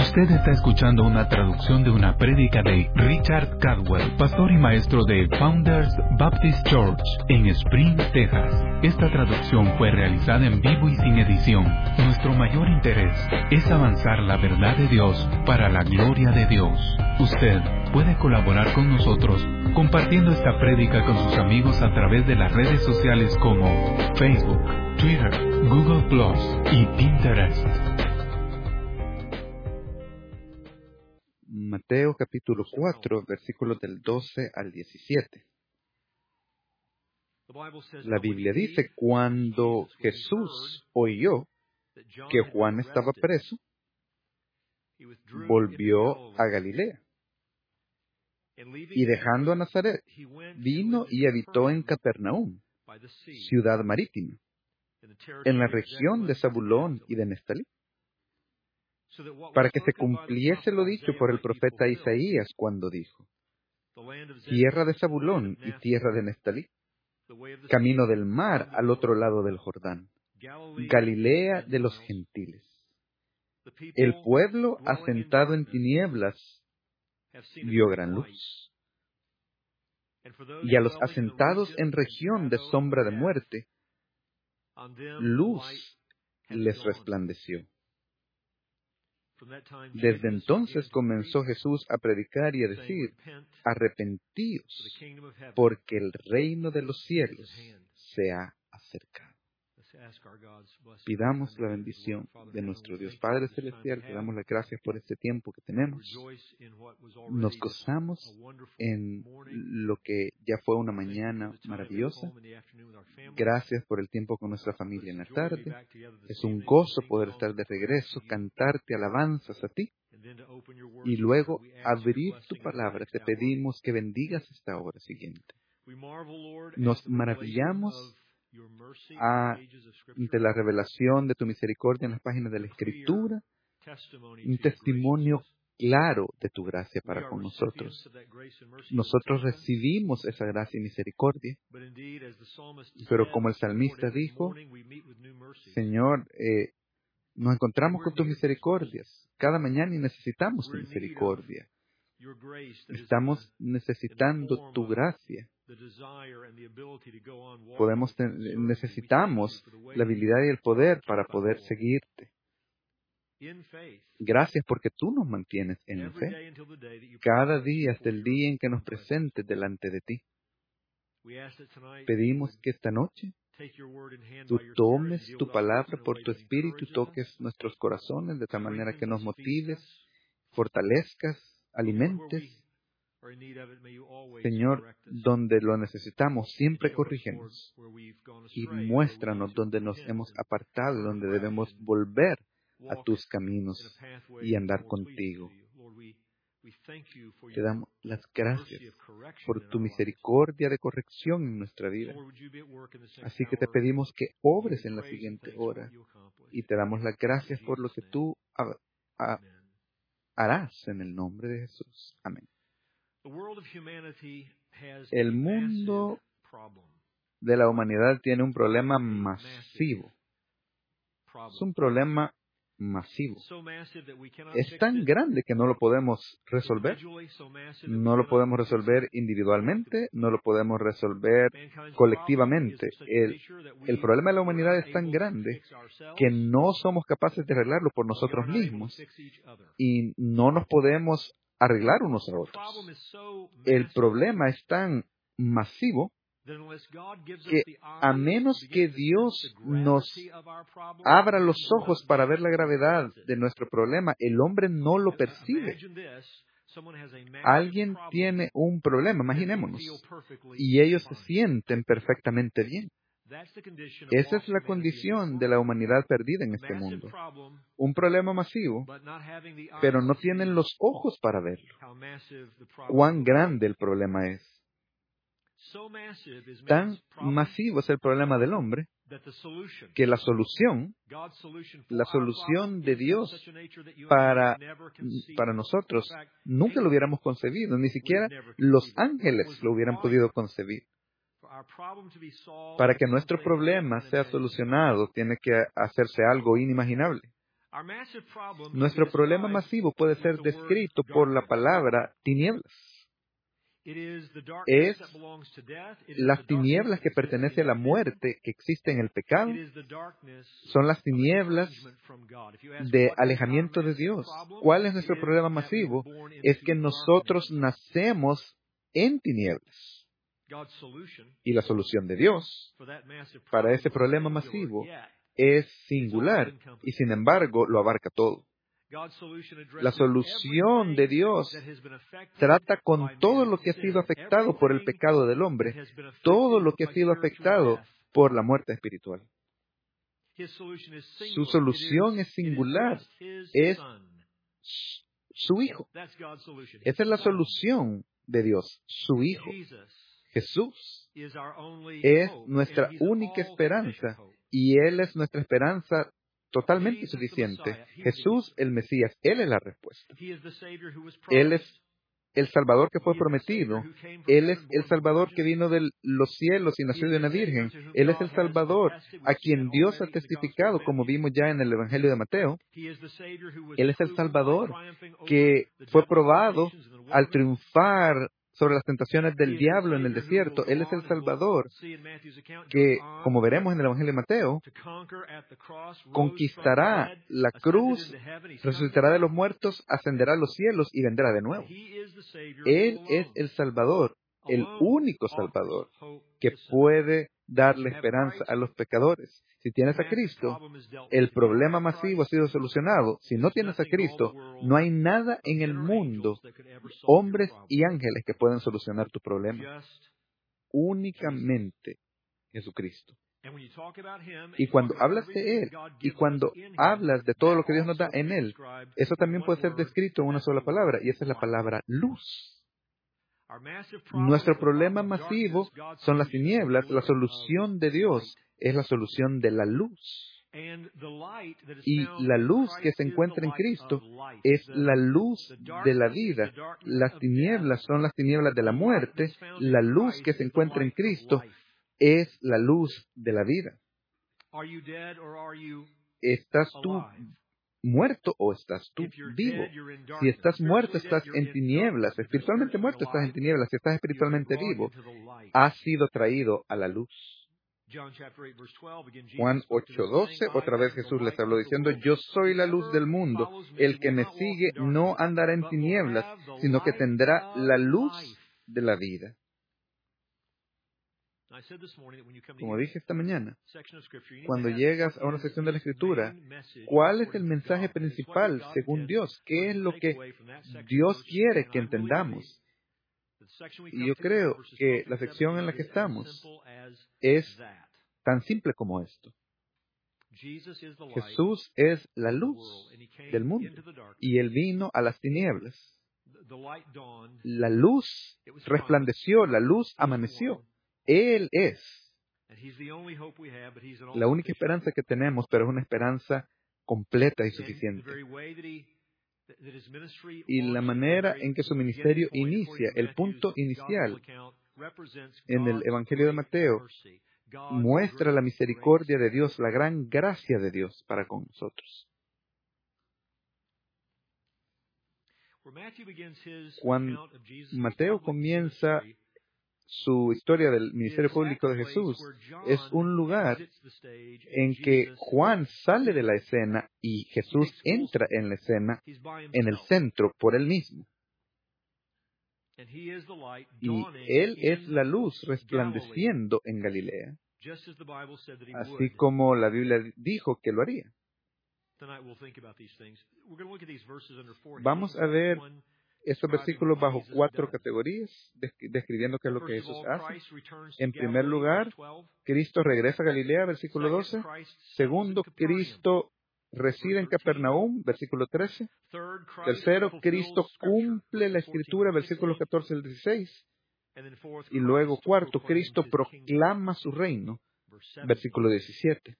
Usted está escuchando una traducción de una prédica de Richard Cadwell, pastor y maestro de Founders Baptist Church en Spring, Texas. Esta traducción fue realizada en vivo y sin edición. Nuestro mayor interés es avanzar la verdad de Dios para la gloria de Dios. Usted puede colaborar con nosotros compartiendo esta prédica con sus amigos a través de las redes sociales como Facebook, Twitter, Google Plus y Pinterest. Mateo capítulo 4, versículos del 12 al 17. La Biblia dice, cuando Jesús oyó que Juan estaba preso, volvió a Galilea. Y dejando a Nazaret, vino y habitó en Capernaum, ciudad marítima, en la región de Zabulón y de Neftalí, para que se cumpliese lo dicho por el profeta Isaías cuando dijo, tierra de Zabulón y tierra de Neftalí, camino del mar al otro lado del Jordán, Galilea de los gentiles. El pueblo asentado en tinieblas vio gran luz, y a los asentados en región de sombra de muerte, luz les resplandeció. Desde entonces comenzó Jesús a predicar y a decir, arrepentíos, porque el reino de los cielos se ha acercado. Pidamos la bendición de nuestro Dios Padre Celestial, te damos las gracias por este tiempo que tenemos. Nos gozamos en lo que ya fue una mañana maravillosa. Gracias por el tiempo con nuestra familia en la tarde. Es un gozo poder estar de regreso, cantarte alabanzas a ti y luego abrir tu palabra. Te pedimos que bendigas esta hora siguiente. Nos maravillamos ante la revelación de tu misericordia en las páginas de la Escritura, un testimonio claro de tu gracia para con nosotros. Nosotros recibimos esa gracia y misericordia, pero como el salmista dijo, Señor, nos encontramos con tus misericordias cada mañana y necesitamos tu misericordia. Estamos necesitando tu gracia. Necesitamos la habilidad y el poder para poder seguirte. Gracias porque tú nos mantienes en fe. Cada día hasta el día en que nos presentes delante de ti. Pedimos que esta noche tú tomes tu palabra por tu espíritu y toques nuestros corazones de tal manera que nos motives, fortalezcas, alimentes. Señor, donde lo necesitamos, siempre corrígenos y muéstranos donde nos hemos apartado, donde debemos volver a tus caminos y andar contigo. Te damos las gracias por tu misericordia de corrección en nuestra vida. Así que te pedimos que obres en la siguiente hora y te damos las gracias por lo que tú harás en el nombre de Jesús. Amén. El mundo de la humanidad tiene un problema masivo. Es un problema masivo. Es tan grande que no lo podemos resolver. No lo podemos resolver individualmente, no lo podemos resolver colectivamente. El problema de la humanidad es tan grande que no somos capaces de arreglarlo por nosotros mismos y no nos podemos arreglar unos a otros. El problema es tan masivo que a menos que Dios nos abra los ojos para ver la gravedad de nuestro problema, el hombre no lo percibe. Alguien tiene un problema, imaginémonos, y ellos se sienten perfectamente bien. Esa es la condición de la humanidad perdida en este mundo. Un problema masivo, pero no tienen los ojos para verlo. Cuán grande el problema es. Tan masivo es el problema del hombre que la solución de Dios para nosotros nunca lo hubiéramos concebido, ni siquiera los ángeles lo hubieran podido concebir. Para que nuestro problema sea solucionado, tiene que hacerse algo inimaginable. Nuestro problema masivo puede ser descrito por la palabra tinieblas. Es las tinieblas que pertenecen a la muerte que existe en el pecado. Son las tinieblas de alejamiento de Dios. ¿Cuál es nuestro problema masivo? Es que nosotros nacemos en tinieblas. Y la solución de Dios para ese problema masivo es singular y sin embargo lo abarca todo. La solución de Dios trata con todo lo que ha sido afectado por el pecado del hombre, todo lo que ha sido afectado por la muerte espiritual. Su solución es singular, es su Hijo. Esa es la solución de Dios, su Hijo. Jesús es nuestra única esperanza y Él es nuestra esperanza totalmente suficiente. Jesús, el Mesías, Él es la respuesta. Él es el Salvador que fue prometido. Él es el Salvador que vino de los cielos y nació de una virgen. Él es el Salvador a quien Dios ha testificado, como vimos ya en el Evangelio de Mateo. Él es el Salvador que fue probado al triunfar sobre las tentaciones del diablo en el desierto. Él es el Salvador que, como veremos en el Evangelio de Mateo, conquistará la cruz, resucitará de los muertos, ascenderá a los cielos y vendrá de nuevo. Él es el Salvador, el único Salvador que puede darle esperanza a los pecadores. Si tienes a Cristo, el problema masivo ha sido solucionado. Si no tienes a Cristo, no hay nada en el mundo, hombres y ángeles, que puedan solucionar tu problema. Únicamente Jesucristo. Y cuando hablas de Él, y cuando hablas de todo lo que Dios nos da en Él, eso también puede ser descrito en una sola palabra, y esa es la palabra luz. Nuestro problema masivo son las tinieblas. La solución de Dios es la solución de la luz. Y la luz que se encuentra en Cristo es la luz de la vida. Las tinieblas son las tinieblas de la muerte. La luz que se encuentra en Cristo es la luz de la vida. ¿Estás tú muerto o estás tú vivo? Si estás muerto, estás en tinieblas. Espiritualmente muerto, estás en tinieblas. Si estás espiritualmente vivo, has sido traído a la luz. Juan 8:12, otra vez Jesús les habló diciendo: yo soy la luz del mundo. El que me sigue no andará en tinieblas, sino que tendrá la luz de la vida. Como dije esta mañana, cuando llegas a una sección de la Escritura, ¿cuál es el mensaje principal según Dios? ¿Qué es lo que Dios quiere que entendamos? Y yo creo que la sección en la que estamos es tan simple como esto. Jesús es la luz del mundo y Él vino a las tinieblas. La luz resplandeció, la luz amaneció. Él es la única esperanza que tenemos, pero es una esperanza completa y suficiente. Y la manera en que su ministerio inicia, el punto inicial en el Evangelio de Mateo, muestra la misericordia de Dios, la gran gracia de Dios para con nosotros. Cuando Mateo comienza su historia del ministerio público de Jesús, es un lugar en que Juan sale de la escena y Jesús entra en la escena, en el centro, por él mismo. Y Él es la luz resplandeciendo en Galilea, así como la Biblia dijo que lo haría. Vamos a ver estos versículos bajo 4 categorías, describiendo qué es lo que Jesús hace. En primer lugar, Cristo regresa a Galilea, versículo 12. Segundo, Cristo reside en Capernaum, versículo 13. Tercero, Cristo cumple la Escritura, versículos 14 al 16. Y luego, cuarto, Cristo proclama su reino, versículo 17.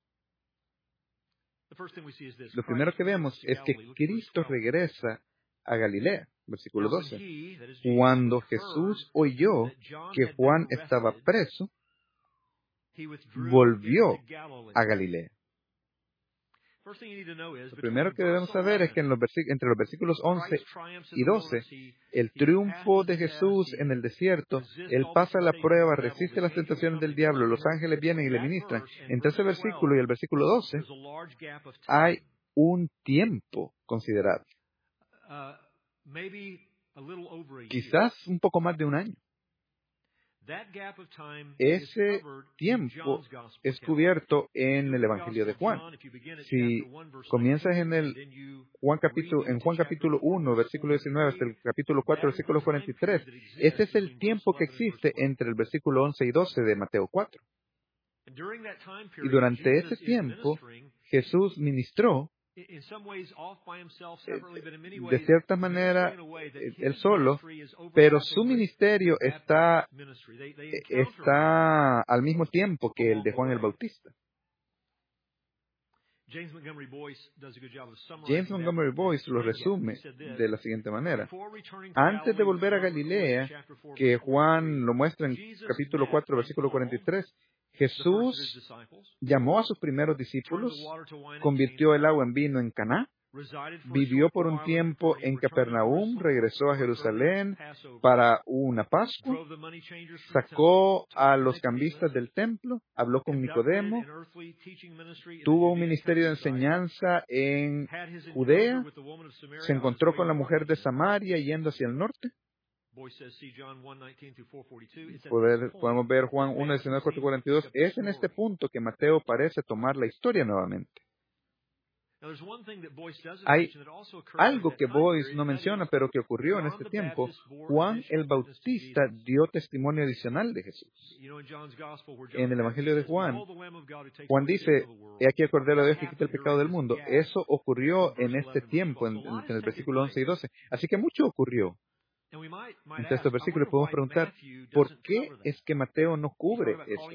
Lo primero que vemos es que Cristo regresa a Galilea, versículo 12. Cuando Jesús oyó que Juan estaba preso, volvió a Galilea. Lo primero que debemos saber es que entre los versículos 11 y 12, el triunfo de Jesús en el desierto, Él pasa la prueba, resiste las tentaciones del diablo, los ángeles vienen y le ministran. Entre ese versículo y el versículo 12 hay un tiempo considerable. Quizás un poco más de un año. Ese tiempo es cubierto en el Evangelio de Juan. Si comienzas en Juan capítulo 1, versículo 19, hasta el capítulo 4, versículo 43, ese es el tiempo que existe entre el versículo 11 y 12 de Mateo 4. Y durante ese tiempo, Jesús ministró de cierta manera él solo, pero su ministerio está al mismo tiempo que el de Juan el Bautista. James Montgomery Boyce lo resume de la siguiente manera. Antes de volver a Galilea, que Juan lo muestra en capítulo 4, versículo 43, Jesús llamó a sus primeros discípulos, convirtió el agua en vino en Caná, vivió por un tiempo en Capernaum, regresó a Jerusalén para una Pascua, sacó a los cambistas del templo, habló con Nicodemo, tuvo un ministerio de enseñanza en Judea, se encontró con la mujer de Samaria yendo hacia el norte. Podemos ver Juan 1, 19, 4, 42. Es en este punto que Mateo parece tomar la historia nuevamente. Hay algo que Boyce no menciona, pero que ocurrió en este tiempo. Juan el Bautista dio testimonio adicional de Jesús. En el Evangelio de Juan, Juan dice, he aquí el Cordero de Dios que quita el pecado del mundo. Eso ocurrió en este tiempo, en el versículo 11 y 12. Así que mucho ocurrió. Entre estos versículos podemos preguntar, ¿por qué es que Mateo no cubre eso?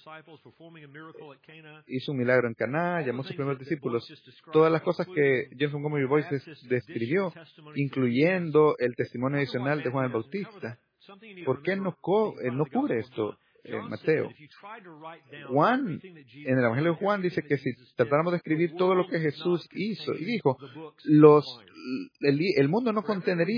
Hizo un milagro en Caná, llamó a sus primeros discípulos. Todas las cosas que James Montgomery Boyce describió, incluyendo el testimonio adicional de Juan el Bautista. ¿Por qué no cubre esto Mateo? Juan, en el Evangelio de Juan, dice que si tratáramos de escribir todo lo que Jesús hizo y dijo, el mundo no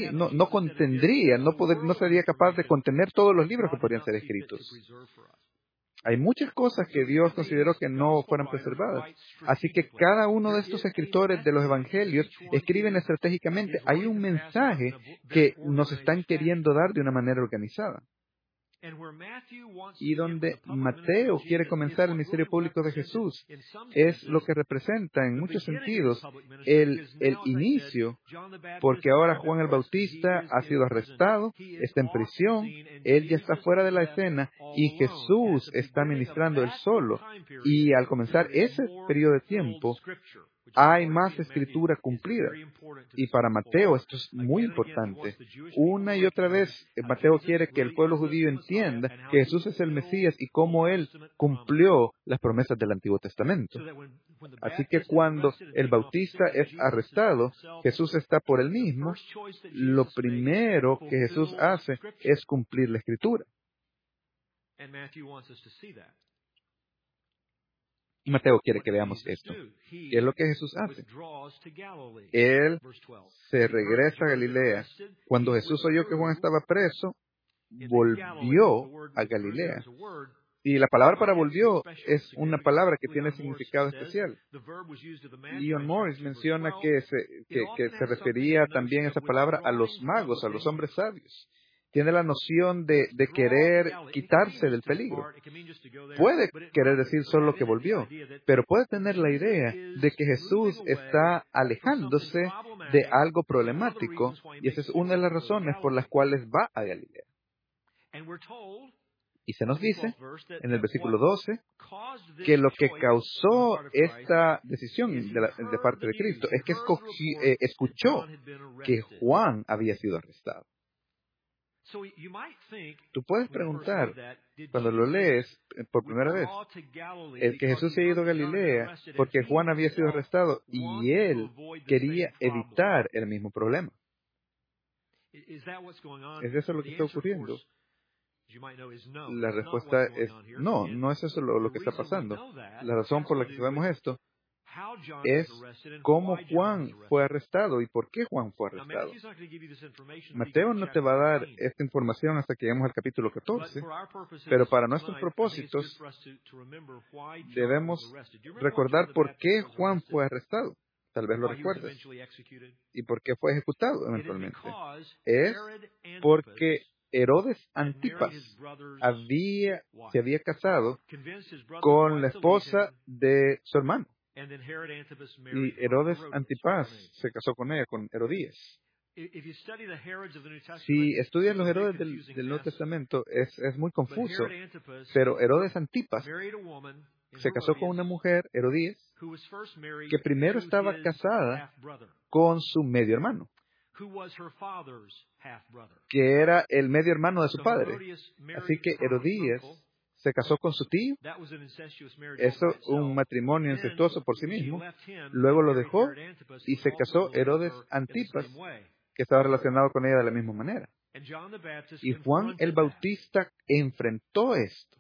sería capaz de contener todos los libros que podrían ser escritos. Hay muchas cosas que Dios consideró que no fueran preservadas. Así que cada uno de estos escritores de los evangelios escriben estratégicamente. Hay un mensaje que nos están queriendo dar de una manera organizada. Y donde Mateo quiere comenzar el ministerio público de Jesús es lo que representa en muchos sentidos el inicio, porque ahora Juan el Bautista ha sido arrestado, está en prisión, él ya está fuera de la escena y Jesús está ministrando él solo. Y al comenzar ese periodo de tiempo, hay más escritura cumplida. Y para Mateo esto es muy importante. Una y otra vez, Mateo quiere que el pueblo judío entienda que Jesús es el Mesías y cómo Él cumplió las promesas del Antiguo Testamento. Así que cuando el Bautista es arrestado, Jesús está por él mismo. Lo primero que Jesús hace es cumplir la Escritura. Y Mateo quiere que veamos esto. ¿Qué es lo que Jesús hace? Él se regresa a Galilea. Cuando Jesús oyó que Juan estaba preso, volvió a Galilea. Y la palabra para volvió es una palabra que tiene significado especial. Leon Morris menciona que se refería también esa palabra a los magos, a los hombres sabios. Tiene la noción de querer quitarse del peligro. Puede querer decir solo que volvió, pero puede tener la idea de que Jesús está alejándose de algo problemático, y esa es una de las razones por las cuales va a Galilea. Y se nos dice, en el versículo 12, que lo que causó esta decisión de parte de Cristo es que escuchó que Juan había sido arrestado. Tú puedes preguntar, cuando lo lees por primera vez, el que Jesús se ha ido a Galilea porque Juan había sido arrestado y él quería evitar el mismo problema. ¿Es eso lo que está ocurriendo? La respuesta es no es eso lo que está pasando. La razón por la que sabemos esto es cómo Juan fue arrestado y por qué Juan fue arrestado. Mateo no te va a dar esta información hasta que lleguemos al capítulo 14, pero para nuestros propósitos debemos recordar por qué Juan fue arrestado. Tal vez lo recuerdes. ¿Y por qué fue ejecutado eventualmente? Es porque Herodes Antipas se había casado con la esposa de su hermano. Y Herodes Antipas se casó con ella, con Herodías. Si estudias los Herodes del Nuevo Testamento, es muy confuso. Pero Herodes Antipas se casó con una mujer, Herodías, que primero estaba casada con su medio hermano, que era el medio hermano de su padre. Así que Herodías se casó con su tío. Eso, un matrimonio incestuoso por sí mismo. Luego lo dejó y se casó Herodes Antipas, que estaba relacionado con ella de la misma manera. Y Juan el Bautista enfrentó esto.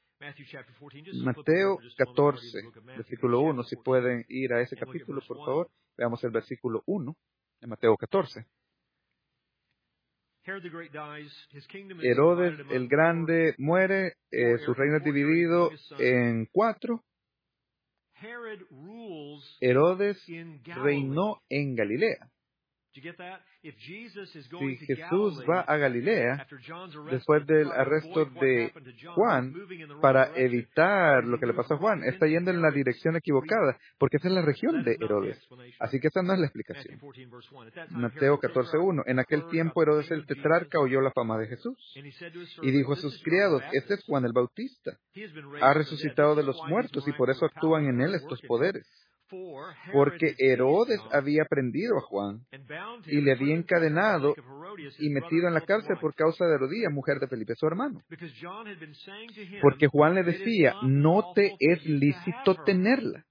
Mateo 14, versículo 1. Si pueden ir a ese capítulo, por favor. Veamos el versículo 1 de Mateo 14. Herodes el Grande muere, su reino es dividido en 4. Herodes reinó en Galilea. Si Jesús va a Galilea después del arresto de Juan para evitar lo que le pasó a Juan, está yendo en la dirección equivocada, porque esa es la región de Herodes. Así que esa no es la explicación. Mateo 14:1. En aquel tiempo Herodes el tetrarca oyó la fama de Jesús y dijo a sus criados: este es Juan el Bautista. Ha resucitado de los muertos y por eso actúan en él estos poderes. Porque Herodes había prendido a Juan y le había encadenado y metido en la cárcel por causa de Herodías, mujer de Felipe, su hermano. Porque Juan le decía: no te es lícito tenerla.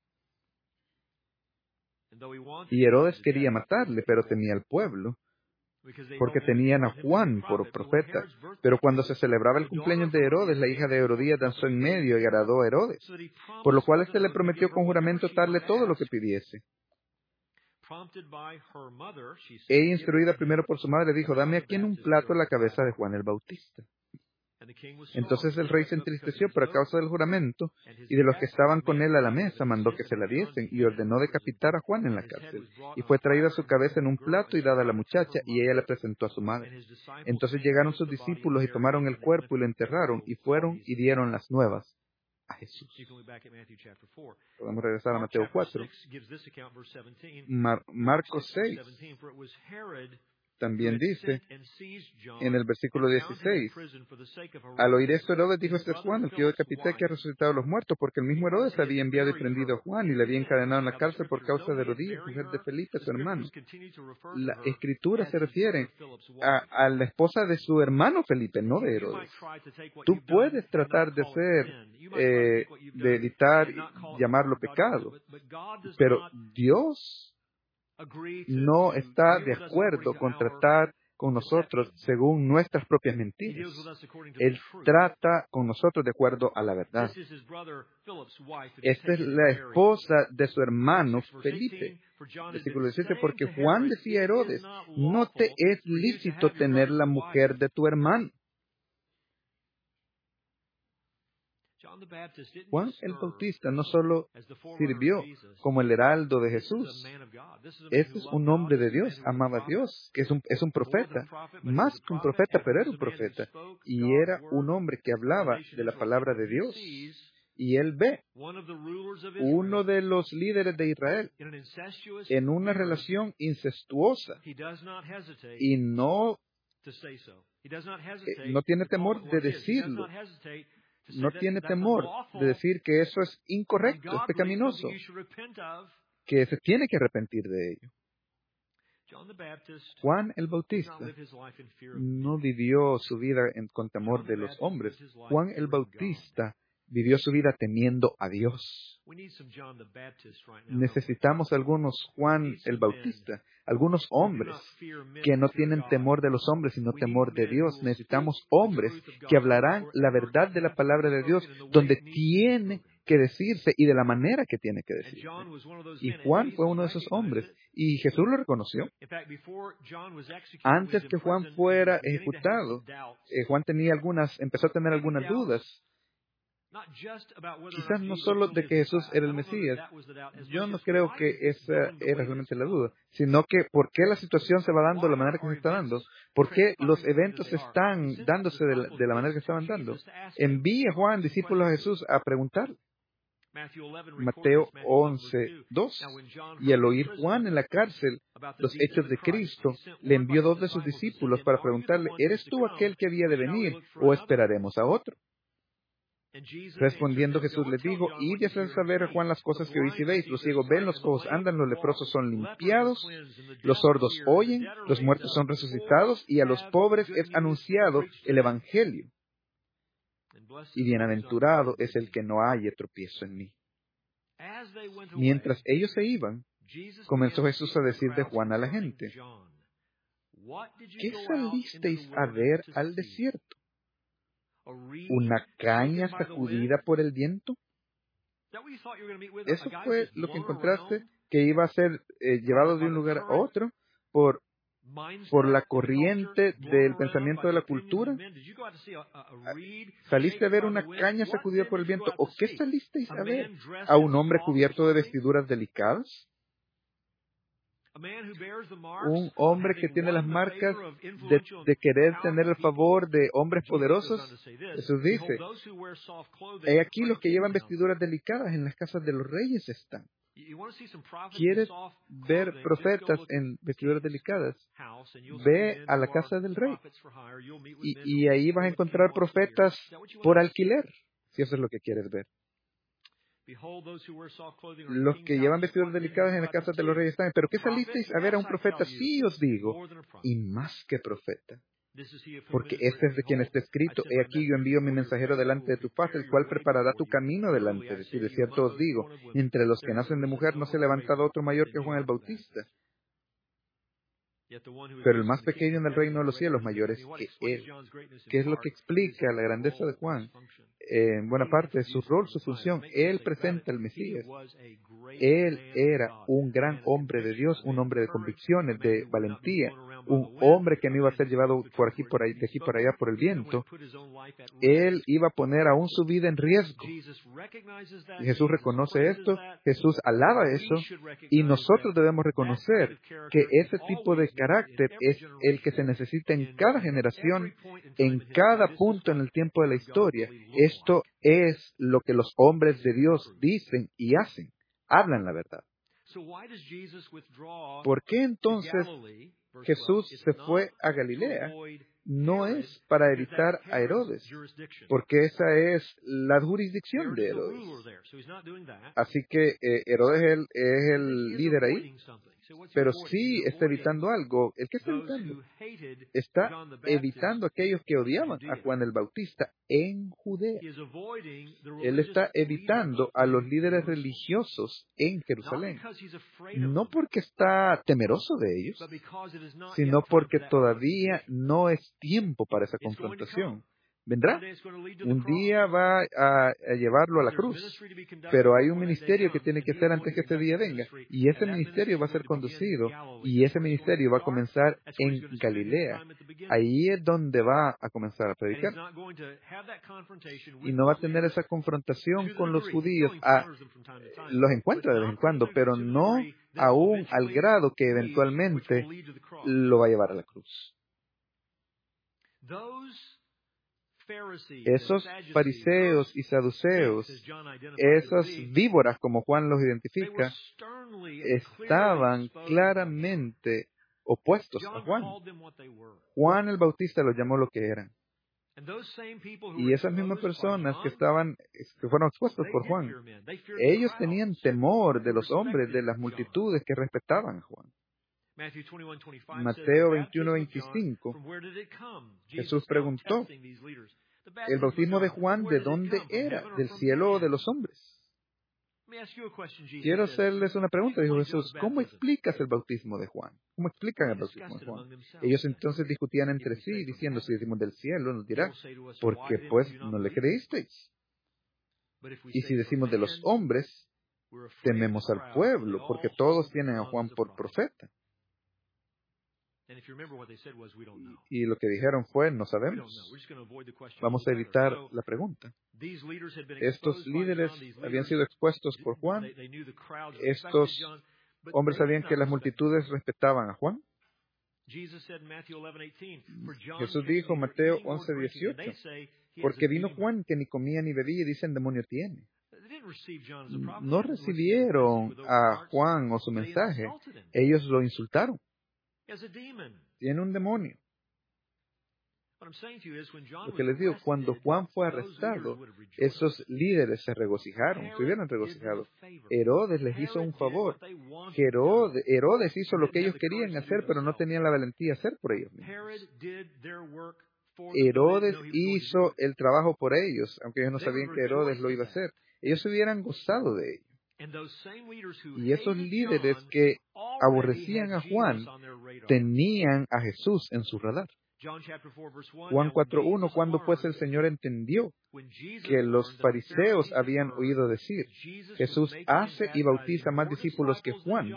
Y Herodes quería matarle, pero temía al pueblo, porque tenían a Juan por profeta. Pero cuando se celebraba el cumpleaños de Herodes, la hija de Herodías danzó en medio y agradó a Herodes, por lo cual éste le prometió con juramento darle todo lo que pidiese. Ella, instruida primero por su madre, dijo: dame aquí en un plato la cabeza de Juan el Bautista. Entonces el rey se entristeció por causa del juramento, y de los que estaban con él a la mesa mandó que se la diesen, y ordenó decapitar a Juan en la cárcel. Y fue traída su cabeza en un plato y dada a la muchacha, y ella la presentó a su madre. Entonces llegaron sus discípulos y tomaron el cuerpo y lo enterraron, y fueron y dieron las nuevas a Jesús. Podemos regresar a Mateo 4. Marcos 6 también dice, en el versículo 16, al oír esto, Herodes dijo: este es Juan, el que yo decapité, que ha resucitado a los muertos, porque el mismo Herodes había enviado y prendido a Juan y le había encadenado en la cárcel por causa de Herodías, mujer de Felipe, su hermano. La Escritura se refiere a la esposa de su hermano Felipe, no de Herodes. Tú puedes tratar de de evitar llamarlo pecado, pero Dios no está de acuerdo con tratar con nosotros según nuestras propias mentiras. Él trata con nosotros de acuerdo a la verdad. Esta es la esposa de su hermano Felipe. Versículo 17, porque Juan decía a Herodes: no te es lícito tener la mujer de tu hermano. Juan el Bautista no solo sirvió como el heraldo de Jesús. Este es un hombre de Dios, amaba a Dios, que es un profeta, más que un profeta, pero era un profeta. Y era un hombre que hablaba de la palabra de Dios. Y él ve uno de los líderes de Israel en una relación incestuosa y no tiene temor de decirlo. No tiene temor de decir que eso es incorrecto, es pecaminoso, que se tiene que arrepentir de ello. Juan el Bautista no vivió su vida con temor de los hombres. Juan el Bautista vivió su vida temiendo a Dios. Necesitamos algunos Juan el Bautista, algunos hombres que no tienen temor de los hombres, sino temor de Dios. Necesitamos hombres que hablarán la verdad de la palabra de Dios, donde tiene que decirse y de la manera que tiene que decirse. Y Juan fue uno de esos hombres, y Jesús lo reconoció. Antes que Juan fuera ejecutado, Juan empezó a tener algunas dudas. Quizás no solo de que Jesús era el Mesías, yo no creo que esa era realmente la duda, sino que por qué la situación se va dando de la manera que se está dando, por qué los eventos están dándose de la manera que estaban dando. Envía Juan, discípulos a Jesús, a preguntar. Mateo 11:2. Y al oír Juan en la cárcel los hechos de Cristo, le envió 2 de sus discípulos para preguntarle, ¿eres tú aquel que había de venir o esperaremos a otro? Respondiendo Jesús les dijo, id y haced saber a Juan las cosas que oís y veis. Los ciegos ven, los cojos andan, los leprosos son limpiados, los sordos oyen, los muertos son resucitados, y a los pobres es anunciado el Evangelio. Y bienaventurado es el que no haya tropiezo en mí. Mientras ellos se iban, comenzó Jesús a decir de Juan a la gente, ¿qué salisteis a ver al desierto? ¿Una caña sacudida por el viento? Eso fue lo que encontraste, que iba a ser llevado de un lugar a otro por la corriente del pensamiento de la cultura. ¿Saliste a ver una caña sacudida por el viento? ¿O qué salisteis a ver? ¿A un hombre cubierto de vestiduras delicadas? Un hombre que tiene las marcas de querer tener el favor de hombres poderosos. Jesús dice, he aquí los que llevan vestiduras delicadas en las casas de los reyes están. ¿Quieres ver profetas en vestiduras delicadas? Ve a la casa del rey. Y ahí vas a encontrar profetas por alquiler, si eso es lo que quieres ver. Los que llevan vestiduras delicadas en la casa de los reyes están. ¿Pero qué salisteis a ver a un profeta? Sí, os digo, y más que profeta. Porque este es de quien está escrito, he aquí yo envío mi mensajero delante de tu faz, el cual preparará tu camino delante de ti. De cierto os digo, entre los que nacen de mujer no se ha levantado otro mayor que Juan el Bautista. Pero el más pequeño en el reino de los cielos mayor es que él. ¿Qué es lo que explica la grandeza de Juan? En buena parte, su rol, su función. Él presenta al Mesías. Él era un gran hombre de Dios, un hombre de convicciones, de valentía, un hombre que no iba a ser llevado por aquí, por ahí, de aquí para allá por el viento. Él iba a poner aún su vida en riesgo. Y Jesús reconoce esto, Jesús alaba eso, y nosotros debemos reconocer que ese tipo de carácter es el que se necesita en cada generación, en cada punto en el tiempo de la historia. Esto es lo que los hombres de Dios dicen y hacen. Hablan la verdad. ¿Por qué entonces Jesús se fue a Galilea? No es para evitar a Herodes, porque esa es la jurisdicción de Herodes. Así que Herodes es el líder ahí, pero sí está evitando algo. ¿El qué está evitando? Está evitando a aquellos que odiaban a Juan el Bautista en Judea. Él está evitando a los líderes religiosos en Jerusalén. No porque está temeroso de ellos, sino porque todavía no es tiempo para esa confrontación. Vendrá. Un día va a llevarlo a la cruz, pero hay un ministerio que tiene que hacer antes que ese día venga, y ese ministerio va a ser conducido, y ese ministerio va a comenzar en Galilea. Ahí es donde va a comenzar a predicar. Y no va a tener esa confrontación con los judíos. Los encuentra de vez en cuando, pero no aún al grado que eventualmente lo va a llevar a la cruz. Esos fariseos y saduceos, esas víboras, como Juan los identifica, estaban claramente opuestos a Juan. Juan el Bautista los llamó lo que eran. Y esas mismas personas que fueron expuestos por Juan, ellos tenían temor de los hombres, de las multitudes que respetaban a Juan. Mateo 21:25, Jesús preguntó, ¿el bautismo de Juan de dónde era? ¿Del cielo o de los hombres? Quiero hacerles una pregunta, dijo Jesús. ¿Cómo explicas el bautismo de Juan? ¿Cómo explican el bautismo de Juan? Ellos entonces discutían entre sí, diciendo, si decimos del cielo, nos dirá, ¿por qué pues no le creísteis? Y si decimos de los hombres, tememos al pueblo, porque todos tienen a Juan por profeta. Y lo que dijeron fue, no sabemos. Vamos a evitar la pregunta. Estos líderes habían sido expuestos por Juan. Estos hombres sabían que las multitudes respetaban a Juan. Jesús dijo, Mateo 11:18, porque vino Juan que ni comía ni bebía y dicen demonio tiene. No recibieron a Juan o su mensaje. Ellos lo insultaron. Tiene un demonio. Lo que les digo, cuando Juan fue arrestado, esos líderes se regocijaron, se hubieran regocijado. Herodes les hizo un favor. Herodes hizo lo que ellos querían hacer, pero no tenían la valentía de hacer por ellos mismos. Herodes hizo el trabajo por ellos, aunque ellos no sabían que Herodes lo iba a hacer. Ellos se hubieran gozado de ello. Y esos líderes que aborrecían a Juan tenían a Jesús en su radar. Juan 4:1, cuando pues el Señor entendió que los fariseos habían oído decir, Jesús hace y bautiza más discípulos que Juan,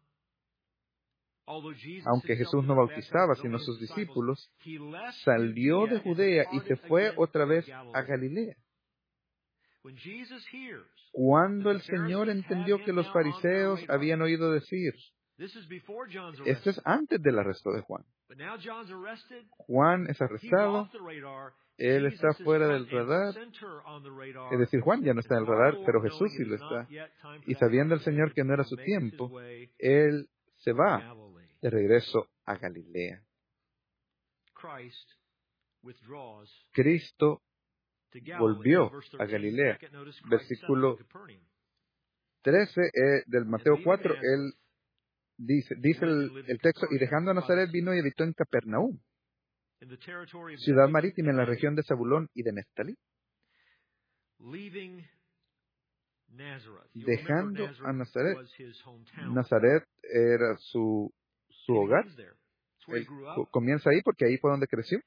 aunque Jesús no bautizaba sino sus discípulos, salió de Judea y se fue otra vez a Galilea. Cuando el Señor entendió que los fariseos habían oído decir, esto es antes del arresto de Juan. Juan es arrestado, él está fuera del radar, es decir, Juan ya no está en el radar, pero Jesús sí lo está. Y sabiendo el Señor que no era su tiempo, él se va de regreso a Galilea. Cristo volvió a Galilea. Versículo 13 del Mateo 4, él dice el texto, y dejando a Nazaret vino y habitó en Capernaum, ciudad marítima en la región de Zabulón y de Neftalí. Dejando a Nazaret. Nazaret era su hogar. Él comienza ahí porque ahí fue donde creció.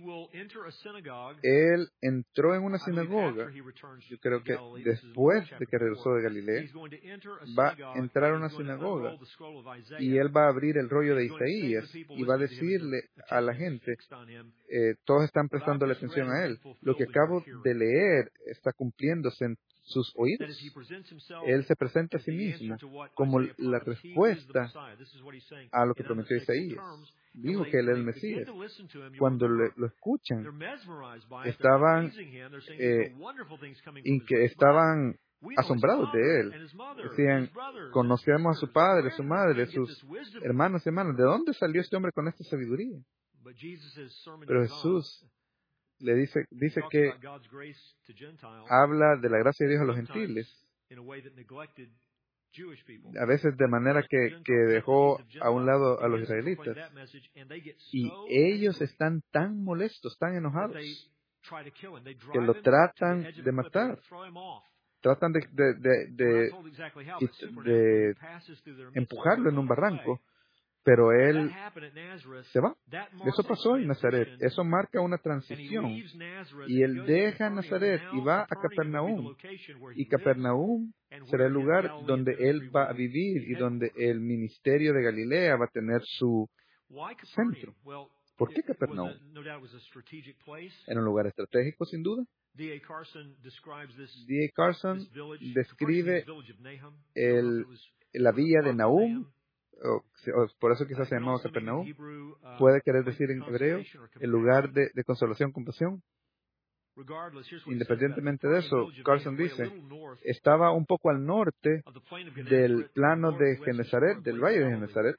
Él entró en una sinagoga, yo creo que después de que regresó de Galilea, va a entrar a una sinagoga y él va a abrir el rollo de Isaías y va a decirle a la gente, todos están prestando atención a él, lo que acabo de leer está cumpliéndose en sus oídos. Él se presenta a sí mismo como la respuesta a lo que prometió Isaías. Dijo que él es el Mesías. Cuando lo escuchan, estaban asombrados de él. Decían, conocemos a su padre, su madre, sus hermanos y hermanas. ¿De dónde salió este hombre con esta sabiduría? Pero Jesús le dice que habla de la gracia de Dios a los gentiles, a veces de manera que dejó a un lado a los israelitas. Y ellos están tan molestos, tan enojados, que lo tratan de matar. Tratan de empujarlo en un barranco, pero él se va. Eso pasó en Nazaret. Eso marca una transición. Y él deja Nazaret y va a Capernaum. Y Capernaum será el lugar donde él va a vivir y donde el ministerio de Galilea va a tener su centro. ¿Por qué Capernaum? Era un lugar estratégico, sin duda. D.A. Carson describe la villa de Nahum, por eso quizás se llamaba Capernaum. Puede querer decir en hebreo el lugar de consolación, compasión. Independientemente de eso, Carson dice, estaba un poco al norte del plano de Genesaret, del valle de Genesaret.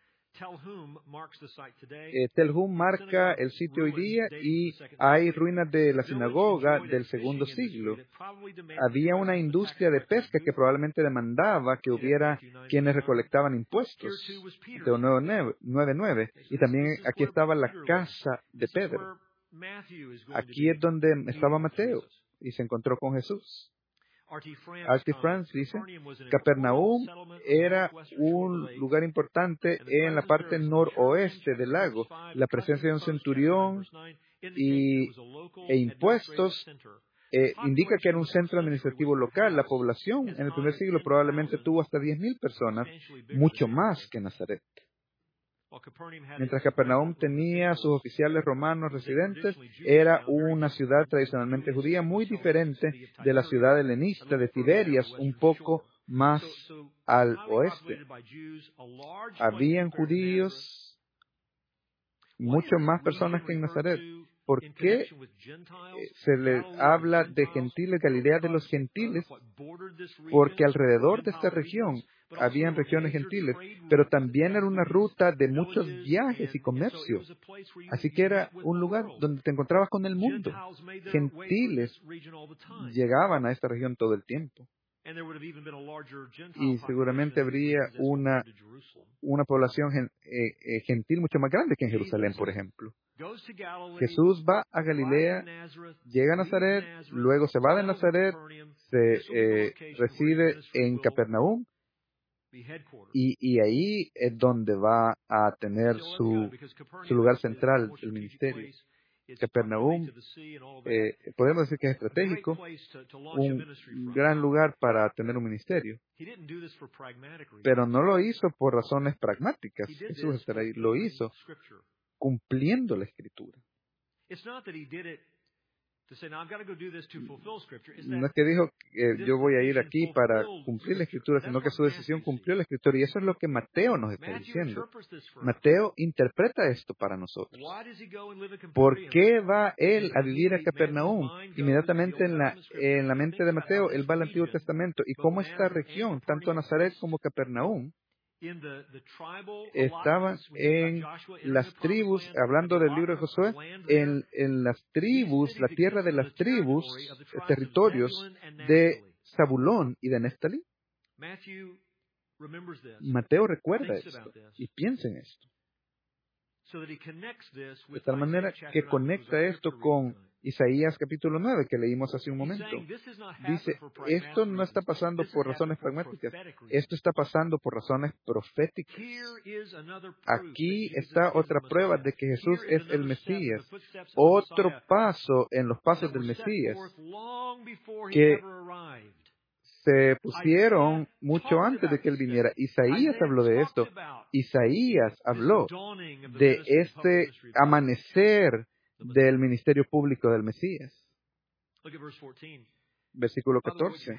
Telhum marca el sitio hoy día y hay ruinas de la sinagoga del segundo siglo. Había una industria de pesca que probablemente demandaba que hubiera quienes recolectaban impuestos. Mateo 9:9. Y también aquí estaba la casa de Pedro. Aquí es donde estaba Mateo y se encontró con Jesús. R.T. France dice, Capernaum era un lugar importante en la parte noroeste del lago. La presencia de un centurión e impuestos indica que era un centro administrativo local. La población en el primer siglo probablemente tuvo hasta 10,000 personas, mucho más que Nazaret. Mientras Capernaum tenía sus oficiales romanos residentes, era una ciudad tradicionalmente judía muy diferente de la ciudad helenista de Tiberias, un poco más al oeste. Habían judíos, mucho más personas que en Nazaret. ¿Por qué se les habla de gentiles, Galilea de los gentiles? Porque alrededor de esta región habían regiones gentiles, pero también era una ruta de muchos viajes y comercio. Así que era un lugar donde te encontrabas con el mundo. Gentiles llegaban a esta región todo el tiempo. Y seguramente habría una población gentil mucho más grande que en Jerusalén, por ejemplo. Jesús va a Galilea, llega a Nazaret, luego se va de Nazaret, se reside en Capernaum, y ahí es donde va a tener su lugar central del ministerio. Capernaum, podemos decir que es estratégico, un gran lugar para tener un ministerio. Pero no lo hizo por razones pragmáticas. Jesús estará ahí. Lo hizo cumpliendo la Escritura. No es que dijo que yo voy a ir aquí para cumplir la Escritura, sino que su decisión cumplió la Escritura. Y eso es lo que Mateo nos está diciendo. Mateo interpreta esto para nosotros. ¿Por qué va él a vivir a Capernaum? Inmediatamente en la mente de Mateo, él va al Antiguo Testamento. Y cómo esta región, tanto Nazaret como Capernaum, estaban en las tribus, hablando del libro de Josué, en las tribus, la tierra de las tribus, territorios de Zabulón y de Neftalí. Mateo recuerda esto y piensa en esto. De tal manera que conecta esto con Isaías capítulo 9, que leímos hace un momento. Dice, esto no está pasando por razones pragmáticas, esto está pasando por razones proféticas. Aquí está otra prueba de que Jesús es el Mesías, otro paso en los pasos del Mesías, que se pusieron mucho antes de que Él viniera. Isaías habló de esto. Isaías habló de este amanecer del ministerio público del Mesías. Versículo 14.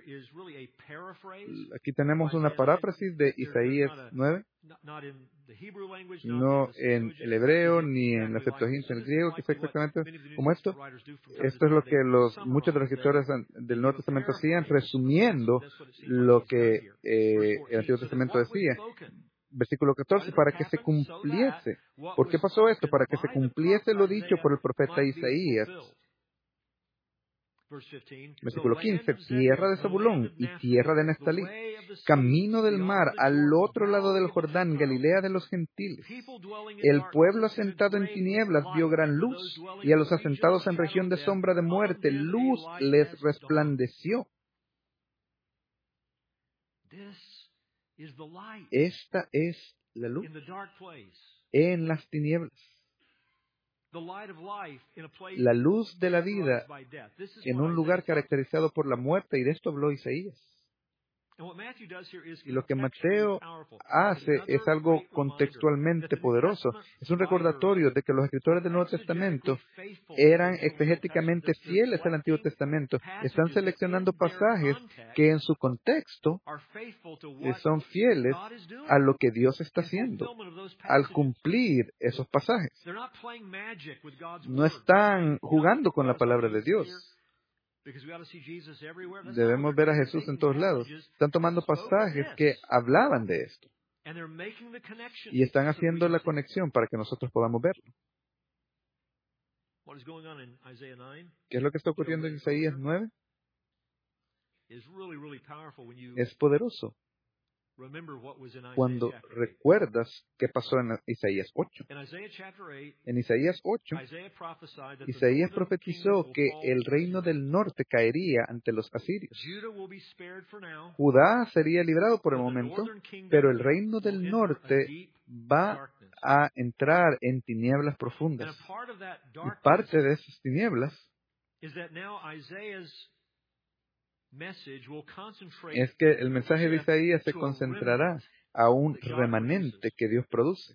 Aquí tenemos una paráfrasis de Isaías 9. No en el hebreo ni en la Septuaginta en el griego, que es exactamente como esto. Esto es lo que muchos de los escritores del Nuevo Testamento hacían, resumiendo lo que el Antiguo Testamento decía. Versículo 14, para que se cumpliese. ¿Por qué pasó esto? Para que se cumpliese lo dicho por el profeta Isaías. Versículo 15, tierra de Zabulón y tierra de Neftalí, camino del mar, al otro lado del Jordán, Galilea de los gentiles. El pueblo asentado en tinieblas vio gran luz, y a los asentados en región de sombra de muerte, luz les resplandeció. Esta es la luz en las tinieblas. La luz de la vida en un lugar caracterizado por la muerte, y de esto habló Isaías. Y lo que Mateo hace es algo contextualmente poderoso. Es un recordatorio de que los escritores del Nuevo Testamento eran exegéticamente fieles al Antiguo Testamento. Están seleccionando pasajes que en su contexto son fieles a lo que Dios está haciendo al cumplir esos pasajes. No están jugando con la palabra de Dios. Debemos ver a Jesús en todos lados. Están tomando pasajes que hablaban de esto y están haciendo la conexión para que nosotros podamos verlo. ¿Qué es lo que está ocurriendo en Isaías 9? Es poderoso cuando recuerdas qué pasó en Isaías 8. En Isaías 8, Isaías profetizó que el reino del norte caería ante los asirios. Judá sería librado por el momento, pero el reino del norte va a entrar en tinieblas profundas. Y parte de esas tinieblas es que el mensaje de Isaías se concentrará a un remanente que Dios produce.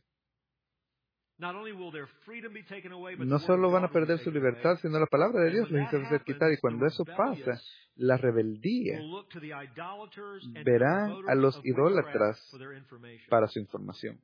No solo van a perder su libertad, sino la palabra de Dios les hizo ser quitada. Y cuando eso pasa, la rebeldía verán a los idólatras para su información.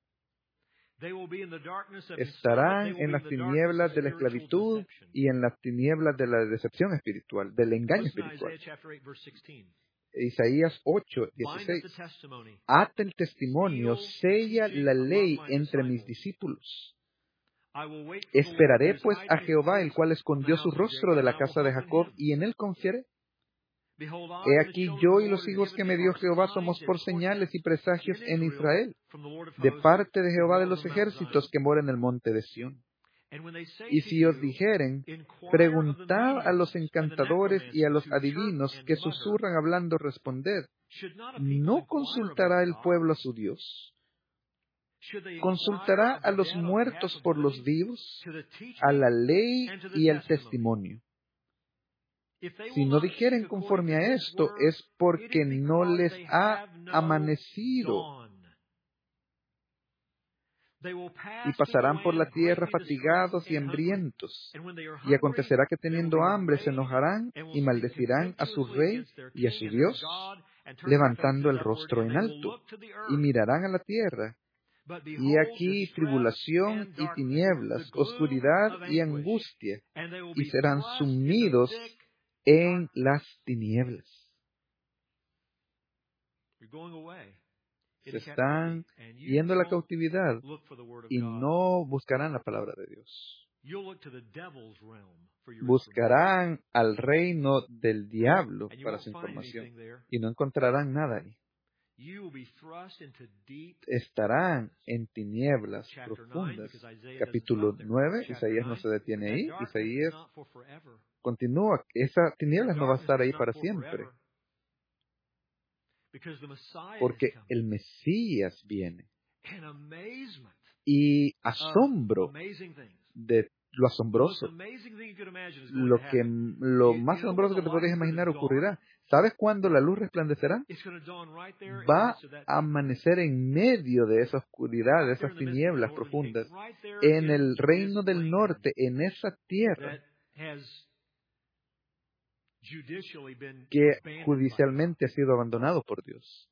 Estarán en las tinieblas de la esclavitud y en las tinieblas de la decepción espiritual, del engaño espiritual. Isaías 8:16. Ata el testimonio, sella la ley entre mis discípulos. Esperaré pues a Jehová, el cual escondió su rostro de la casa de Jacob, y en él confiaré. He aquí yo y los hijos que me dio Jehová somos por señales y presagios en Israel, de parte de Jehová de los ejércitos que mora en el monte de Sión. Y si os dijeren, preguntad a los encantadores y a los adivinos que susurran hablando, responded, ¿no consultará el pueblo a su Dios? ¿Consultará a los muertos por los vivos, a la ley y al testimonio? Si no dijeren conforme a esto, es porque no les ha amanecido. Y pasarán por la tierra fatigados y hambrientos. Y acontecerá que teniendo hambre se enojarán y maldecirán a su rey y a su Dios, levantando el rostro en alto, y mirarán a la tierra. Y aquí tribulación y tinieblas, oscuridad y angustia, y serán sumidos en las tinieblas. Se están yendo a la cautividad y no buscarán la palabra de Dios. Buscarán al reino del diablo para su información y no encontrarán nada ahí. Estarán en tinieblas profundas. Capítulo 9, Isaías no se detiene ahí. Isaías continúa. Esa tinieblas no va a estar ahí para siempre. Porque el Mesías viene. Y asombro de lo asombroso. Lo más asombroso que te podrías imaginar ocurrirá. ¿Sabes cuándo la luz resplandecerá? Va a amanecer en medio de esa oscuridad, de esas tinieblas profundas, en el reino del norte, en esa tierra que judicialmente ha sido abandonado por Dios.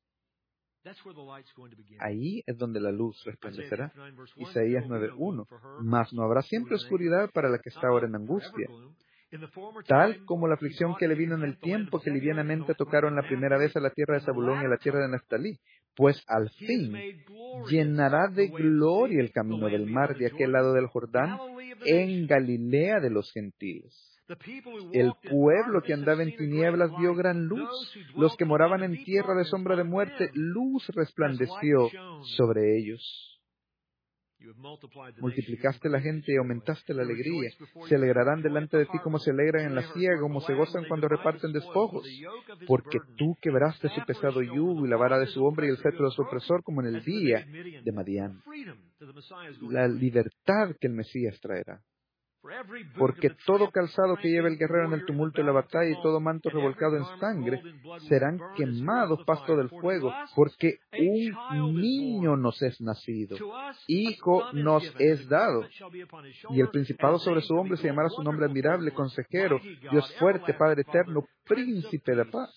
Ahí es donde la luz resplandecerá. Isaías 9:1. Mas no habrá siempre oscuridad para la que está ahora en angustia, tal como la aflicción que le vino en el tiempo que livianamente tocaron la primera vez a la tierra de Zabulón y a la tierra de Neftalí, pues al fin llenará de gloria el camino del mar de aquel lado del Jordán, en Galilea de los gentiles. El pueblo que andaba en tinieblas vio gran luz. Los que moraban en tierra de sombra de muerte, luz resplandeció sobre ellos. Multiplicaste la gente y aumentaste la alegría. Se alegrarán delante de ti como se alegran en la siega, como se gozan cuando reparten despojos. Porque tú quebraste su pesado yugo y la vara de su hombre y el cetro de su opresor, como en el día de Madián. La libertad que el Mesías traerá. Porque todo calzado que lleva el guerrero en el tumulto de la batalla y todo manto revolcado en sangre serán quemados pasto del fuego, porque un niño nos es nacido, hijo nos es dado, y el principado sobre su hombro se llamará su nombre admirable, consejero, Dios fuerte, Padre eterno, príncipe de paz.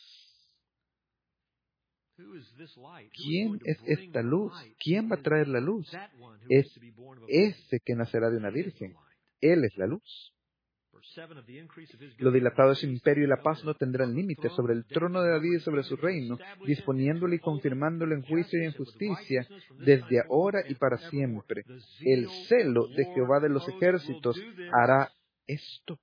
¿Quién es esta luz? ¿Quién va a traer la luz? Es ese que nacerá de una virgen. Él es la luz. Lo dilatado de su imperio y la paz no tendrán límite sobre el trono de David y sobre su reino, disponiéndolo y confirmándolo en juicio y en justicia, desde ahora y para siempre. El celo de Jehová de los ejércitos hará esto.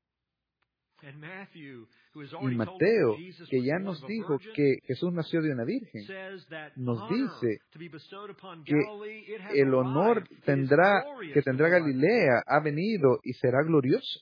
Y Mateo, que ya nos dijo que Jesús nació de una virgen, nos dice que el honor que tendrá Galilea ha venido y será glorioso.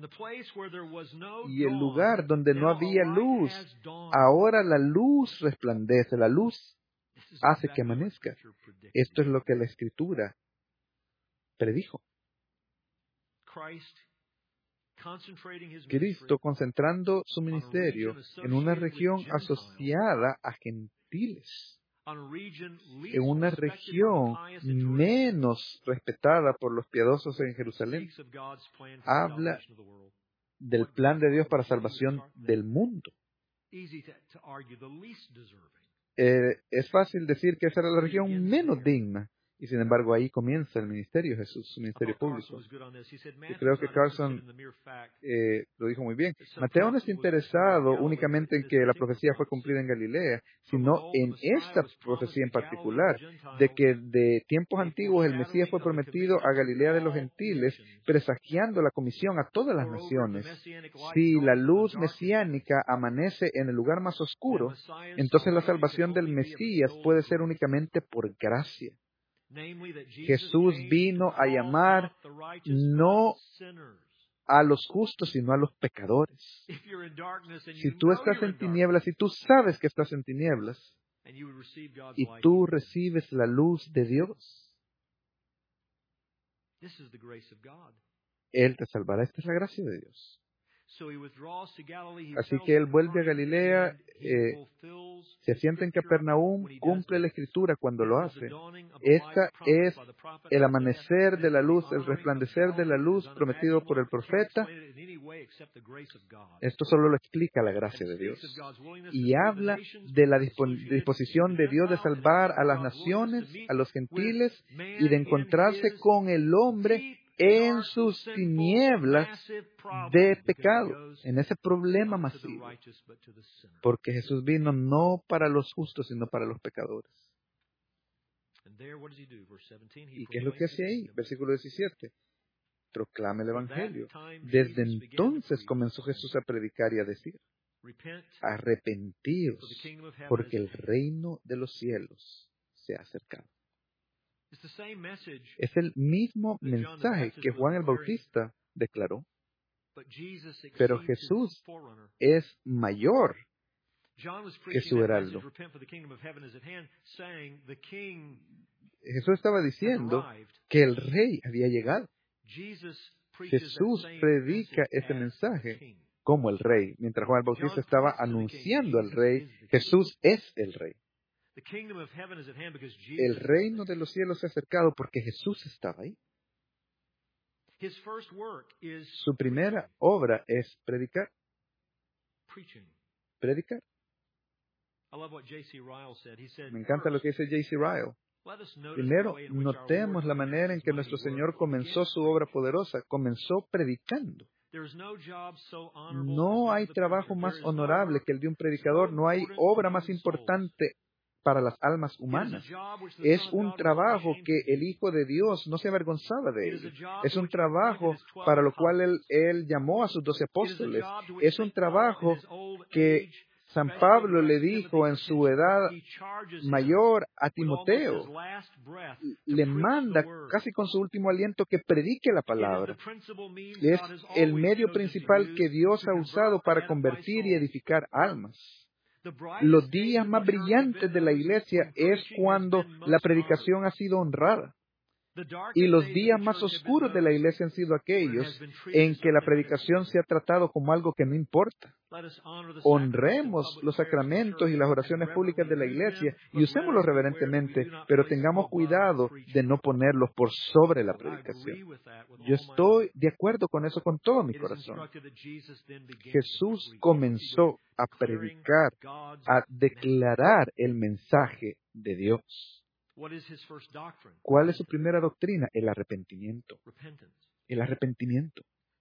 Y el lugar donde no había luz, ahora la luz resplandece, la luz hace que amanezca. Esto es lo que la Escritura predijo. Cristo concentrando su ministerio en una región asociada a gentiles, en una región menos respetada por los piadosos en Jerusalén, habla del plan de Dios para salvación del mundo. Es fácil decir que esa era la región menos digna. Y sin embargo, ahí comienza el ministerio de Jesús, su ministerio público. Yo creo que Carson lo dijo muy bien. Mateo no está interesado únicamente en que la profecía fue cumplida en Galilea, sino en esta profecía en particular, de que de tiempos antiguos el Mesías fue prometido a Galilea de los gentiles, presagiando la comisión a todas las naciones. Si la luz mesiánica amanece en el lugar más oscuro, entonces la salvación del Mesías puede ser únicamente por gracia. Jesús vino a llamar no a los justos, sino a los pecadores. Si tú estás en tinieblas y tú sabes que estás en tinieblas y tú recibes la luz de Dios, Él te salvará. Esta es la gracia de Dios. Así que Él vuelve a Galilea, se asienta en Capernaum, cumple la Escritura cuando lo hace. Esta es el amanecer de la luz, el resplandecer de la luz prometido por el profeta. Esto solo lo explica la gracia de Dios. Y habla de la disposición de Dios de salvar a las naciones, a los gentiles, y de encontrarse con el hombre en sus tinieblas de pecado, en ese problema masivo. Porque Jesús vino no para los justos, sino para los pecadores. ¿Y qué es lo que hace ahí? Versículo 17. Proclama el Evangelio. Desde entonces comenzó Jesús a predicar y a decir: arrepentíos, porque el reino de los cielos se ha acercado. Es el mismo mensaje que Juan el Bautista declaró, pero Jesús es mayor que su heraldo. Jesús estaba diciendo que el rey había llegado. Jesús predica ese mensaje como el rey. Mientras Juan el Bautista estaba anunciando al rey, Jesús es el rey. El reino de los cielos se ha acercado porque Jesús estaba ahí. Su primera obra es predicar. Predicar. Me encanta lo que dice J.C. Ryle. Primero, notemos la manera en que nuestro Señor comenzó su obra poderosa. Comenzó predicando. No hay trabajo más honorable que el de un predicador. No hay obra más importante para las almas humanas. Es un trabajo que el Hijo de Dios no se avergonzaba de él. Es un trabajo para lo cual Él llamó a sus 12 apóstoles. Es un trabajo que San Pablo le dijo en su edad mayor a Timoteo. Le manda casi con su último aliento que predique la palabra. Es el medio principal que Dios ha usado para convertir y edificar almas. Los días más brillantes de la iglesia es cuando la predicación ha sido honrada. Y los días más oscuros de la iglesia han sido aquellos en que la predicación se ha tratado como algo que no importa. Honremos los sacramentos y las oraciones públicas de la iglesia y usémoslos reverentemente, pero tengamos cuidado de no ponerlos por sobre la predicación. Yo estoy de acuerdo con eso con todo mi corazón. Jesús comenzó a predicar, a declarar el mensaje de Dios. ¿Cuál es su primera doctrina? El arrepentimiento. El arrepentimiento.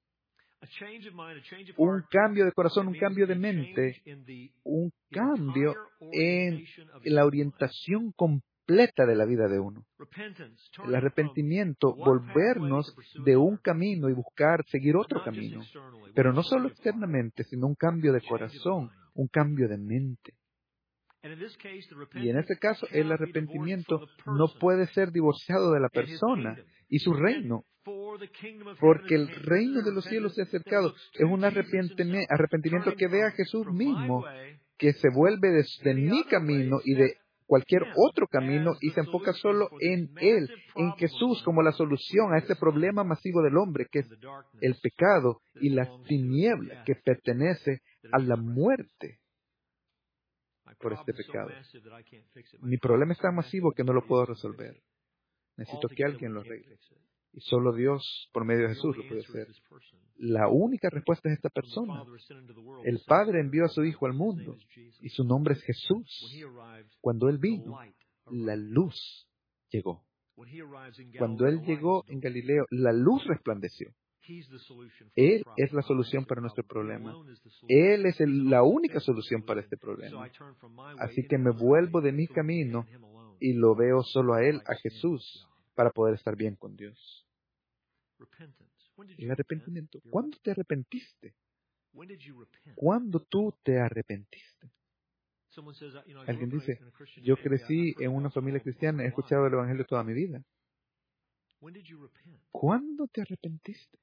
Un cambio de corazón, un cambio de mente, un cambio en la orientación completa de la vida de uno. El arrepentimiento, volvernos de un camino y buscar seguir otro camino. Pero no solo externamente, sino un cambio de corazón, un cambio de mente. Y en este caso, el arrepentimiento no puede ser divorciado de la persona y su reino, porque el reino de los cielos se ha acercado. Es un arrepentimiento que ve a Jesús mismo, que se vuelve de mi camino y de cualquier otro camino y se enfoca solo en Él, en Jesús como la solución a este problema masivo del hombre, que es el pecado y la tiniebla que pertenece a la muerte por este pecado. Mi problema es tan masivo que no lo puedo resolver. Necesito que alguien lo arregle. Y solo Dios, por medio de Jesús, lo puede hacer. La única respuesta es esta persona. El Padre envió a su Hijo al mundo, y su nombre es Jesús. Cuando Él vino, la luz llegó. Cuando Él llegó en Galileo, la luz resplandeció. Él es la solución para nuestro problema. Él es la única solución para este problema. Así que me vuelvo de mi camino y lo veo solo a Él, a Jesús, para poder estar bien con Dios. El arrepentimiento. ¿Cuándo te arrepentiste? ¿Cuándo tú te arrepentiste? Alguien dice, yo crecí en una familia cristiana, he escuchado el Evangelio toda mi vida. ¿Cuándo te arrepentiste?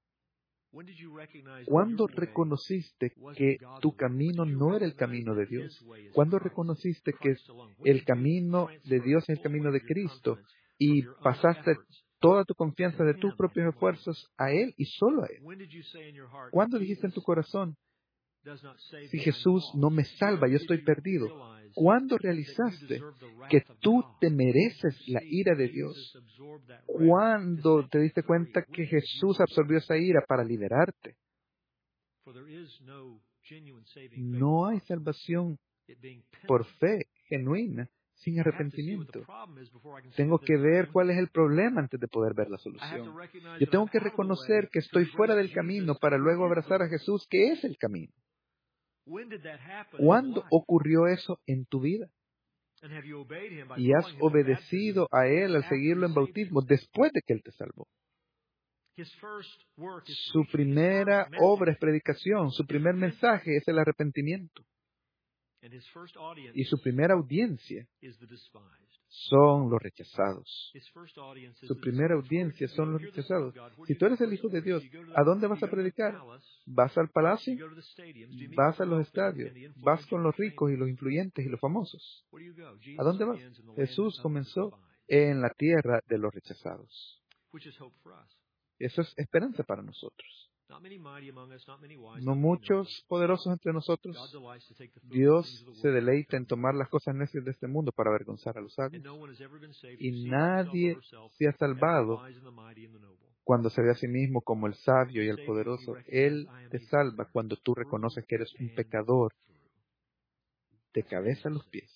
¿Cuándo reconociste que tu camino no era el camino de Dios? ¿Cuándo reconociste que el camino de Dios es el camino de Cristo y pasaste toda tu confianza de tus propios esfuerzos a Él y solo a Él? ¿Cuándo dijiste en tu corazón, si Jesús no me salva, yo estoy perdido? ¿Cuándo realizaste que tú te mereces la ira de Dios? ¿Cuándo te diste cuenta que Jesús absorbió esa ira para liberarte? No hay salvación por fe genuina sin arrepentimiento. Tengo que ver cuál es el problema antes de poder ver la solución. Yo tengo que reconocer que estoy fuera del camino para luego abrazar a Jesús, que es el camino. ¿Cuándo ocurrió eso en tu vida? Y has obedecido a Él al seguirlo en bautismo después de que Él te salvó. Su primera obra es predicación, su primer mensaje es el arrepentimiento. Y su primera audiencia son los rechazados. Su primera audiencia son los rechazados. Si tú eres el Hijo de Dios, ¿a dónde vas a predicar? ¿Vas al palacio? ¿Vas a los estadios? ¿Vas con los ricos y los influyentes y los famosos? ¿A dónde vas? Jesús comenzó en la tierra de los rechazados. Eso es esperanza para nosotros. No muchos poderosos entre nosotros. Dios se deleita en tomar las cosas necias de este mundo para avergonzar a los sabios. Y nadie se ha salvado cuando se ve a sí mismo como el sabio y el poderoso. Él te salva cuando tú reconoces que eres un pecador de cabeza a los pies.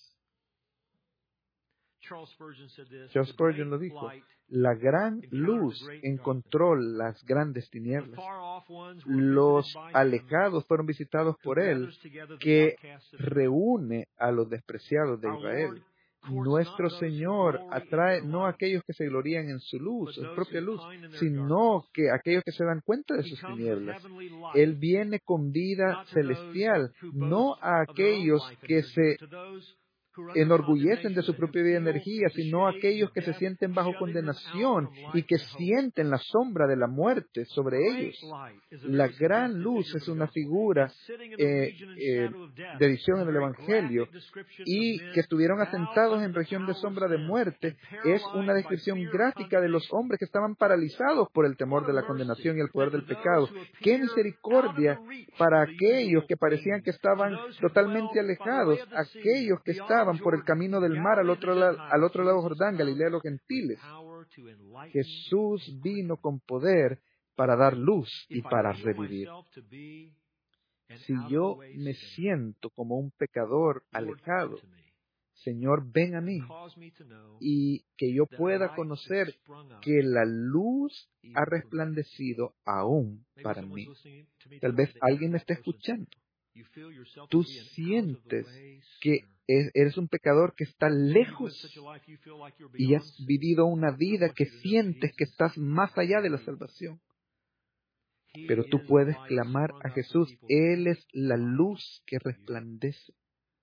Charles Spurgeon lo dijo, la gran luz encontró las grandes tinieblas. Los alejados fueron visitados por Él, que reúne a los despreciados de Israel. Nuestro Señor atrae no a aquellos que se glorían en su luz, en su propia luz, sino que aquellos que se dan cuenta de sus tinieblas. Él viene con vida celestial, no a aquellos que se enorgullecen de su propia vida y energía, sino aquellos que se sienten bajo condenación y que sienten la sombra de la muerte sobre ellos. La gran luz es una figura de visión en el Evangelio, y que estuvieron asentados en región de sombra de muerte es una descripción gráfica de los hombres que estaban paralizados por el temor de la condenación y el poder del pecado. ¡Qué misericordia para aquellos que parecían que estaban totalmente alejados, aquellos que estaban por el camino del mar al otro lado Jordán, Galilea de los gentiles! Jesús vino con poder para dar luz y para revivir. Si yo me siento como un pecador alejado, Señor, ven a mí, y que yo pueda conocer que la luz ha resplandecido aún para mí. Tal vez alguien me esté escuchando. Tú sientes que eres un pecador que está lejos y has vivido una vida que sientes que estás más allá de la salvación. Pero tú puedes clamar a Jesús. Él es la luz que resplandece.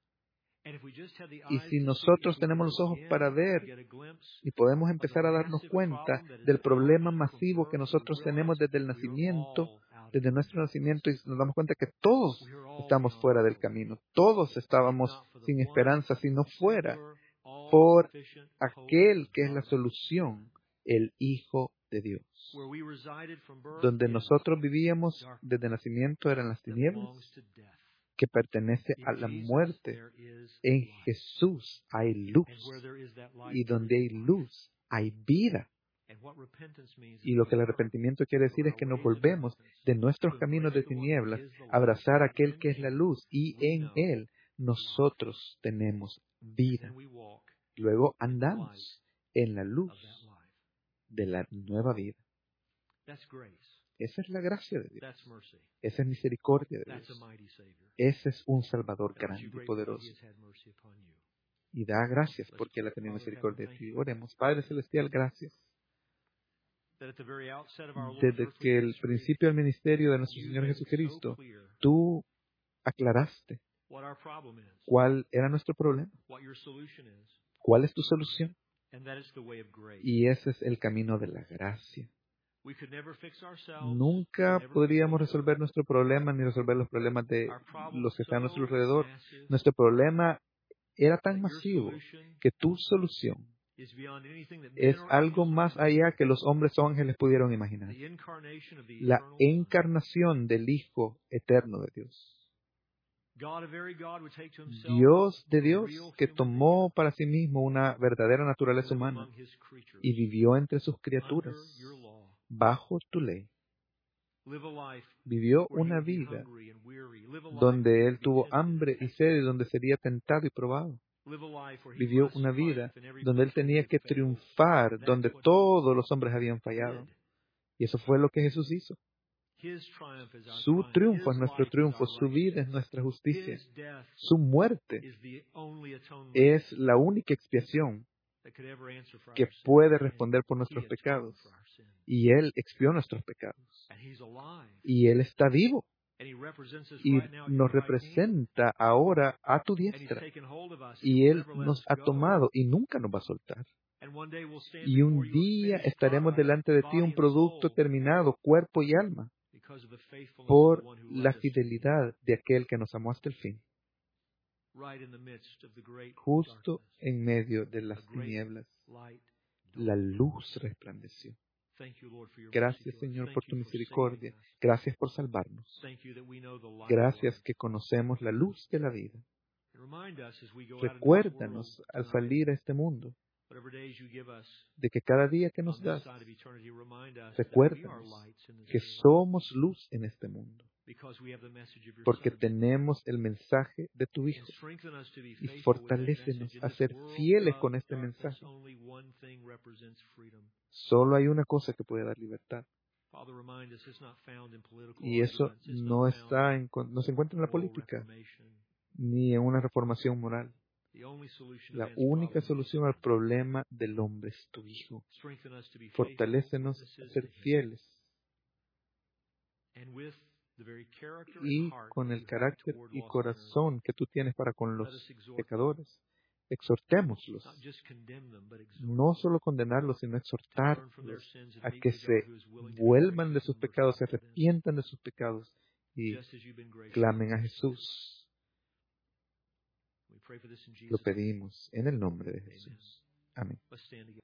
Y si nosotros tenemos los ojos para ver y podemos empezar a darnos cuenta del problema masivo que nosotros tenemos desde nuestro nacimiento, y nos damos cuenta que todos estamos fuera del camino, todos estábamos sin esperanza si no fuera por aquel que es la solución, el Hijo de Dios. Donde nosotros vivíamos desde nacimiento eran las tinieblas, que pertenece a la muerte. En Jesús hay luz, y donde hay luz hay vida. Y lo que el arrepentimiento quiere decir es que nos volvemos de nuestros caminos de tinieblas a abrazar a aquel que es la luz, y en Él nosotros tenemos vida. Luego andamos en la luz de la nueva vida. Esa es la gracia de Dios. Esa es misericordia de Dios. Ese es un Salvador grande y poderoso. Y da gracias porque Él ha tenido misericordia de ti. Oremos. Padre Celestial, gracias. Desde que el principio del ministerio de nuestro Señor Jesucristo, tú aclaraste cuál era nuestro problema, cuál es tu solución. Y ese es el camino de la gracia. Nunca podríamos resolver nuestro problema ni resolver los problemas de los que están a nuestro alrededor. Nuestro problema era tan masivo que tu solución es algo más allá que los hombres o ángeles pudieron imaginar. La encarnación del Hijo eterno de Dios. Dios de Dios que tomó para sí mismo una verdadera naturaleza humana y vivió entre sus criaturas bajo tu ley. Vivió una vida donde Él tuvo hambre y sed y donde sería tentado y probado. Vivió una vida donde Él tenía que triunfar, donde todos los hombres habían fallado. Y eso fue lo que Jesús hizo. Su triunfo es nuestro triunfo, su vida es nuestra justicia. Su muerte es la única expiación que puede responder por nuestros pecados. Y Él expió nuestros pecados. Y Él está vivo. Y nos representa ahora a tu diestra. Y Él nos ha tomado y nunca nos va a soltar. Y un día estaremos delante de ti un producto terminado, cuerpo y alma, por la fidelidad de aquel que nos amó hasta el fin. Justo en medio de las tinieblas, la luz resplandeció. Gracias, Señor, por tu misericordia. Gracias por salvarnos. Gracias que conocemos la luz de la vida. Recuérdanos al salir a este mundo de que cada día que nos das, recuérdanos que somos luz en este mundo, porque tenemos el mensaje de tu Hijo. Y fortalécenos a ser fieles con este mensaje. Solo hay una cosa que puede dar libertad. Y eso no se encuentra en la política, ni en una reformación moral. La única solución al problema del hombre es tu Hijo. Fortalécenos a ser fieles. Y con el carácter y corazón que tú tienes para con los pecadores, exhortémoslos. No solo condenarlos, sino exhortarlos a que se vuelvan de sus pecados, se arrepientan de sus pecados y clamen a Jesús. Lo pedimos en el nombre de Jesús. Amén.